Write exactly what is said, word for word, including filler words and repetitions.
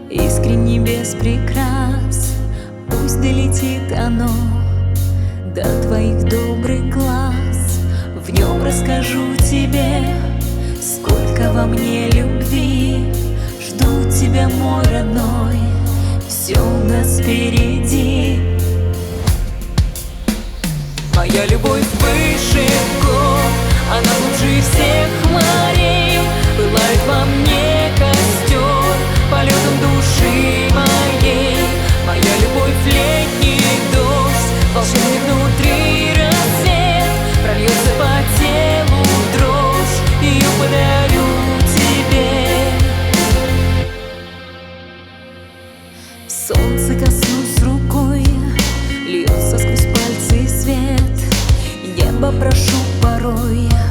искренне без прикрас. Пусть долетит оно до твоих добрых глаз. В нем расскажу тебе, сколько во мне любви. Жду тебя, мой родной, все у нас впереди. Моя любовь выше гор, она глубже всех морей. Пылает во мне костер полетом души моей. Моя любовь летний дождь, волшебный внутри рассвет. Прольется по телу дрожь, ее подарю тебе. Солнце коснусь рукой, льется сквозь пальцы свет. Небо прошу порой,